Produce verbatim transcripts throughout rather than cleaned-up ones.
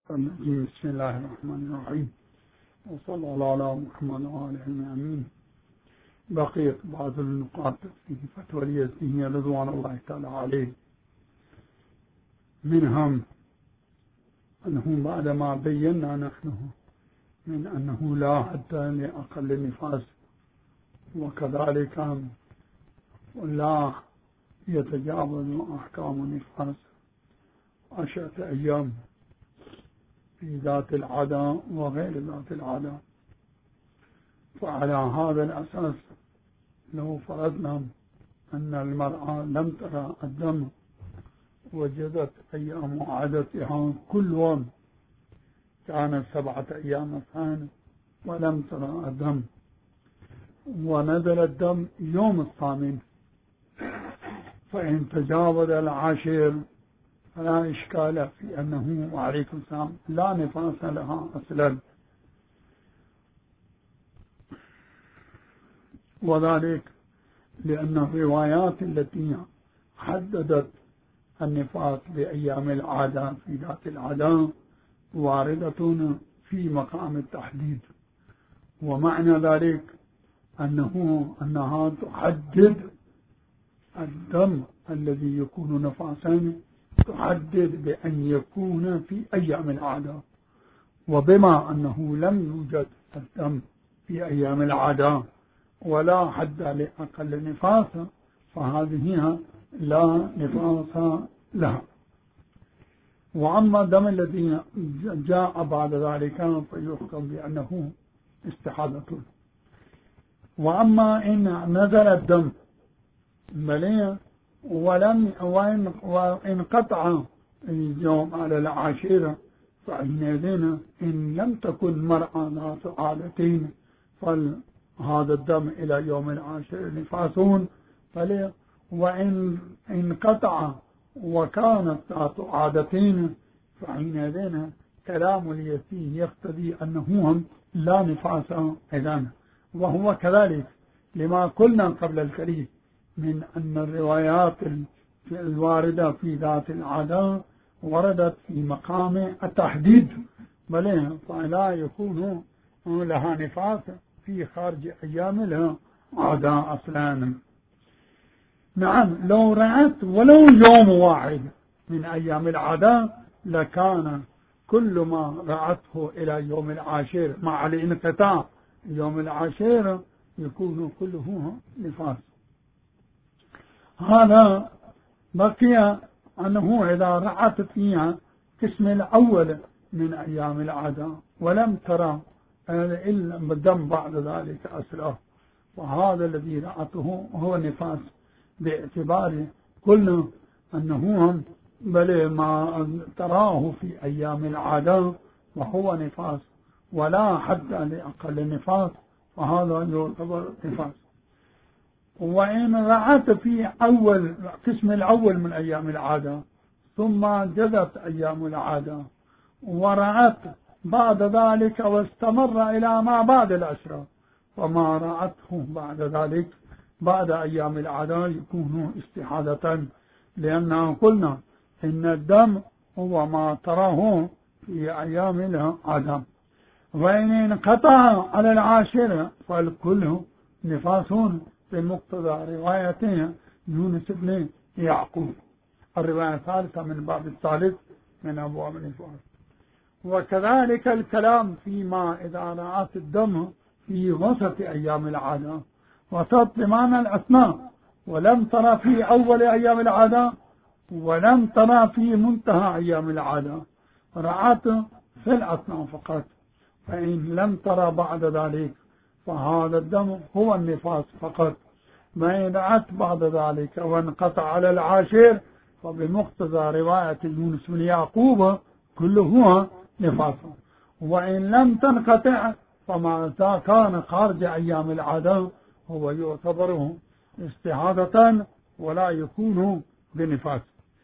بسم الله الرحمن الرحيم وصلى الله على محمد وآله أجمعين. بقيت بعض النقاط في فتوى اليزيدية رضوان الله تعالى عليه، منهم أنه بعدما بينا نحن من أنه لا حد لأقل النفاس، وكذلك لا يتجاوز أحكام النفاس عشرة أيام في ذات العادة وغير ذات العادة. فعلى هذا الأساس لو فرضنا أن المرأة لم ترى الدم وجدت أيام عادتها كل يوم كانت سبعة أيام مثلا ولم ترى الدم، ونزل الدم يوم الثامن، فإن تجاوز العاشر فلا إشكال في أنه وعليكم السلام لا نفاس لها أصلا، وذلك لأن الروايات التي حددت النفاس بأيام العادة في ذات العادة واردة في مقام التحديد، ومعنى ذلك أنه أنها تحدد الدم الذي يكون نفاسا، تحدد بأن يكون في أيام العادة. وبما أنه لم يوجد الدم في أيام العادة ولا حد لأقل النفاس، فهذه لا نفاس لها. وأما الدم الذي جاء بعد ذلك فيحكم بأنه استحاضة. وأما إن نزل الدم مليء ولم وانقطع اليوم على العاشرة، فحينئذ إن لم تكن مرأة ذات عادتين فهذا الدم إلى يوم العاشر نفاسون، وإن انقطع وكانت ذات عادتين فحينئذ كلام اليزيدي يقتضي أنهم لا نفاس إذن. وهو كذلك لما قلنا قبل القليل من أن الروايات الواردة في ذات العادة وردت في مقام التحديد، بل فلا يكون لها نفاس في خارج أيام العادة أصلا. نعم، لو رأت ولو يوم واحد من أيام العادة لكان كل ما رأته إلى يوم العاشر مع الانقطاع يوم العاشر يكون كله نفاس. هذا بقي أنه إذا رأت فيها قسم الأول من أيام العادة ولم ترى إلا الدم بعد ذلك أصله، وهذا الذي رأته هو نفاس، باعتبار قلنا أنه بل ما تراه في أيام العادة وهو نفاس ولا حد لأقل النفاس، فهذا يعتبر نفاس. وإن رأت في أول قسم الأول من أيام العادة ثم جدت أيام العادة ورأت بعد ذلك واستمر إلى ما بعد العشرة، فما رأته بعد ذلك بعد أيام العادة يكون استحاضة، لأننا قلنا إن الدم هو ما تراه في أيام العادة. وإن انقطع على العاشرة فالكل نفاسون بمقتضى روايته يونس بن يعقوب، الرواية الثالثة من باب الثالث من أبواب النفاس. وكذلك الكلام فيما إذا رأت الدم في وسط أيام العادة وتطمان الأثناء ولم ترى في أول أيام العادة ولم ترى في منتهى أيام العادة، رأت في الأثناء فقط، فإن لم ترى بعد ذلك فهذا الدم هو النفاس فقط. ما رأت بعد ذلك وانقطع على العاشر فبمقتضى رواية يونس بن يعقوب كله هو نفاس. وإن لم تنقطع فما كان خارج أيام العادة هو يعتبر استحاضة ولا يكون بنفاس.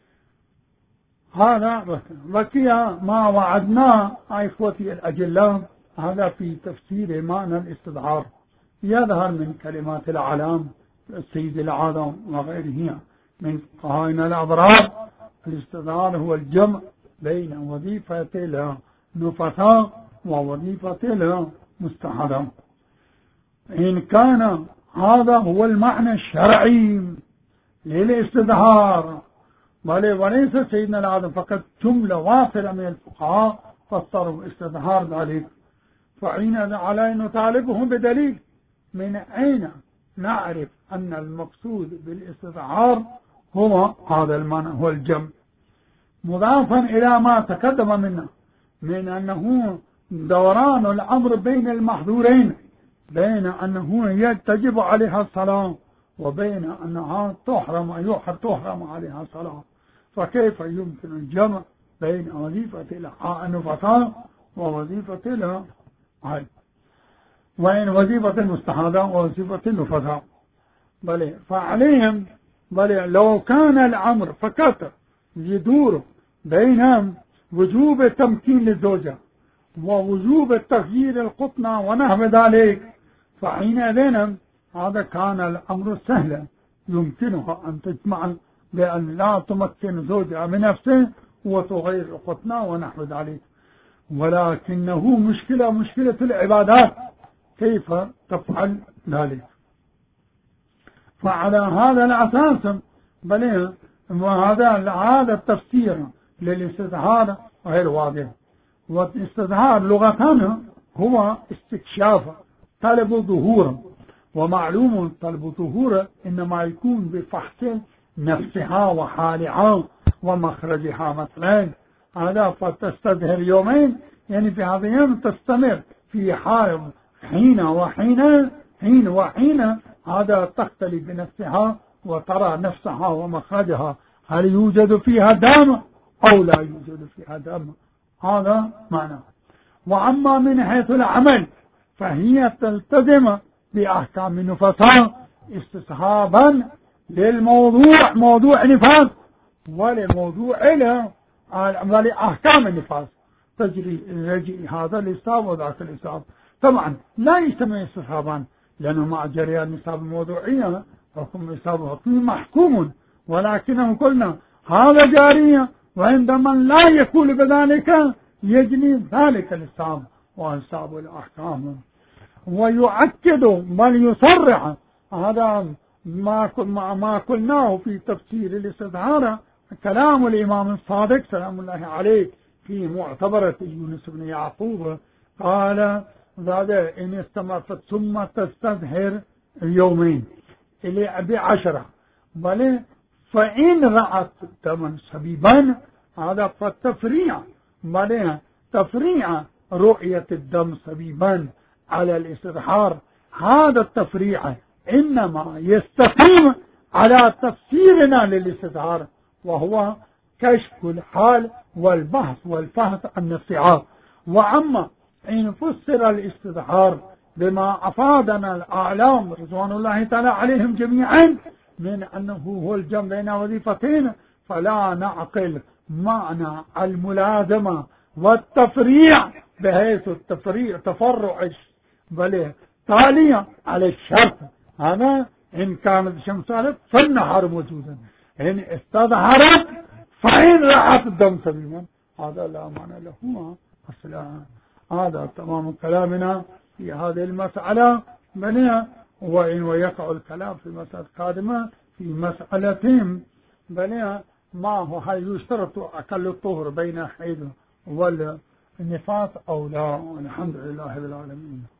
هذا بقي ما وعدناه إخوتي الأجلاء، هذا في تفسير معنى الاستظهار يظهر من كلمات العلام السيد العظم وغيره من قائنا الأضرار. الاستظهار هو الجمع بين وظيفة نفثاء ووظيفة المستحضر. إن كان هذا هو المعنى الشرعي للاستظهار بل وليس سيدنا العالم فقط جملة واصلة من الفقهاء فسروا استظهار ذلك، فحين علينا نطالبهم بدليل من أين نعرف أن المقصود بالاستظهار هو هذا المعنى، هو الجمع، مضافا إلى ما تقدم منه من أنه دوران الأمر بين المحظورين، بين أنه تجب عليها الصلاة وبين أنها تحرم تحرم عليها الصلاة، فكيف يمكن الجمع بين وظيفة النفثاء ووظيفة العلم، وإن وظيفة المستحاضة ووظيفة النفثاء؟ بل فعليهم بل لو كان الأمر فقط يدور بين وجوب تمكين للزوجة ووجوب تغيير القطنة ونحو ذلك، فحينئذ هذا كان الأمر سهلا، يمكنها أن تجمع بأن لا تمكن زوجها من نفسه وتغير القطنة ونحو ذلك، ولكنه مشكلة مشكلة العبادات كيف تفعل ذلك؟ فعلى هذا الأساس بل وهذا هذا التفسير للاستظهار غير واضح. والاستظهار لغة هو استكشاف طلب ظهور، ومعلوم طلب ظهور إنما يكون بفحص نفسها وحالها ومخرجها مثلا، هذا فتستظهر يومين يعني في هذا اليوم تستمر في حال حين وحين حين وحين هذا تختلي بنفسها وترى نفسها ومخرجها هل يوجد فيها دم أو لا يوجد فيها دم، هذا معنى. وأما من حيث العمل فهي تلتزم بأحكام النفثاء استصحابا للموضوع موضوع نفاس ولموضوع له ولأحكام النفاس تجري يجي هذا الإصاب وذاك الإصاب. طبعا لا يجتمع استصحابان لأنه مع جريان النصاب الموضوعية حكم إصابه حكم محكوم، ولكنه قلنا هذا جارية وعندما لا يكون بذلك يجري ذلك الإصاب وإصاب الأحكام. ويؤكد بل يصرح هذا ما ما قلناه في تفسير الاستظهار كلام الإمام الصادق سلام الله عليه في معتبرة يونس بن يعقوب، قال هذا إن استمرت ثم تستظهر يومين إلى بعشرة، بل فإن رأت دما سبيبا هذا فالتفريع بل تفريع رؤية الدم سبيبا على الاستظهار، هذا التفريع إنما يستقيم على تفسيرنا للاستظهار وهو كشف الحال والبحث والفحص عن الصعاب. وأما إن فسر الاستظهار بما أفادنا الأعلام رضوان الله تعالى عليهم جميعا من أنه هو الجمع بين وظيفتين فلا نعقل معنى الملازمة والتفريع بحيث التفريع تفرع بل تاليا على الشرط، هذا إن كانت الشمس سالت فالنهار موجودا، إن استظهرت فإن رأت الدم سبيبا هذا لا معنى له أصلا. هذا تمام كلامنا في هذه المسألة بنية، وإن ويقع الكلام في مسألة قادمة في مسألتين بنية ما هو هل يشترط أقل الطهر بين الحيض والنفاس أو لا. الحمد لله رب العالمين.